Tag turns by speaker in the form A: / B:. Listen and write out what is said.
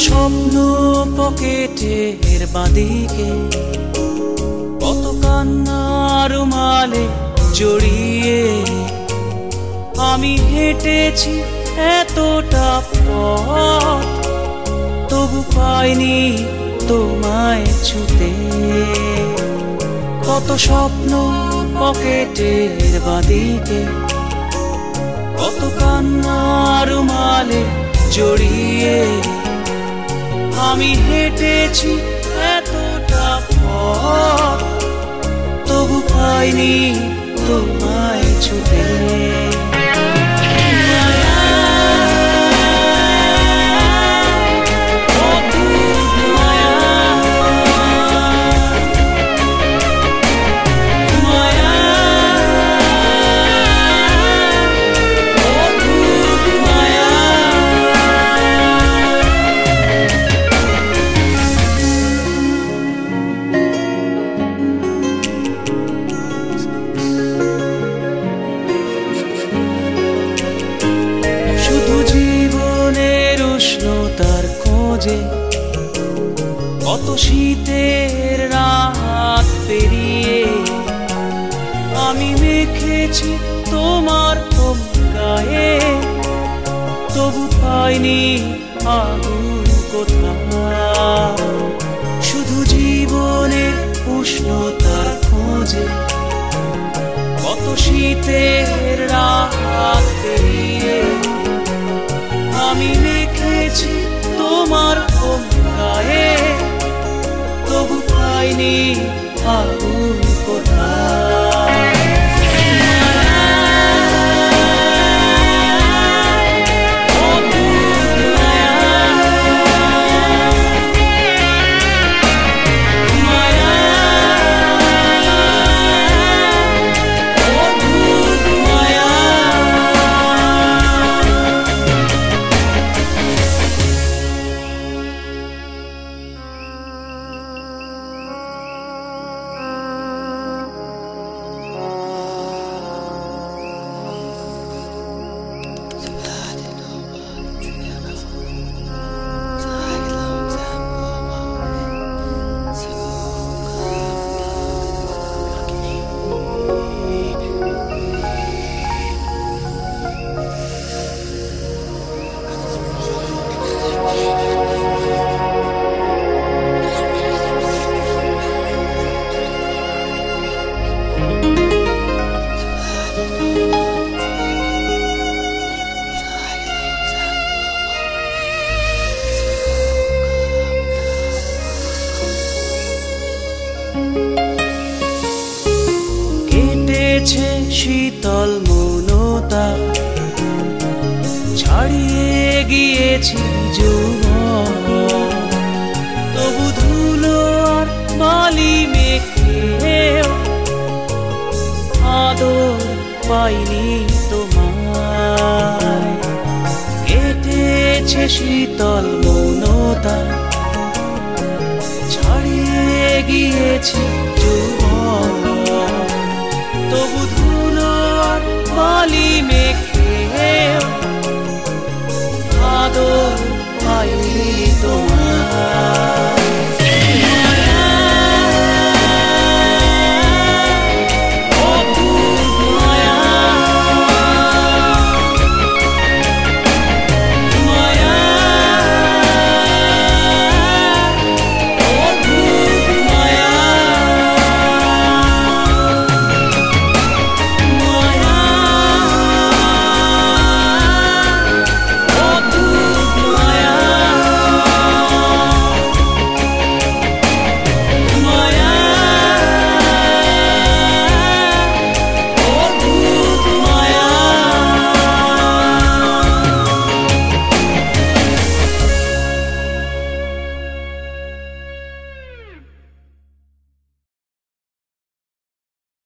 A: স্বপ্ন পকেটের বাঁদিকে, কত কান্না রুমালে জড়িয়ে আমি হেঁটেছি এতটা পথ, তবু পাইনি তোমায় ছুতে। কত স্বপ্ন পকেটের বাঁদিকে, কত কান্না রুমালে জড়িয়ে আমি হেঁটেছি এতটা পথ, তবু পাইনি তোমায় ছুতে। তার খোঁজে কত শীতের রাত পেরিয়ে আমি মেখেছি তোমার গায়ে, তবু পাইনি আগুন কোথাও। শুধু জীবনের উষ্ণতার খোঁজে কত শীতের রাত পেরিয়ে আমি মেখেছি তোমার গায়ে, তবু পাইনি আগুন কোথাও। কেটেছে শীতল মৌনতা, ছাড়িয়ে গিয়েছি যৌবন, তবু ধুলো আর বালি মেখে আদর পাইনি তোমায়। কেটেছে শীতল মৌনতা, ছাড়িয়ে গিয়েছি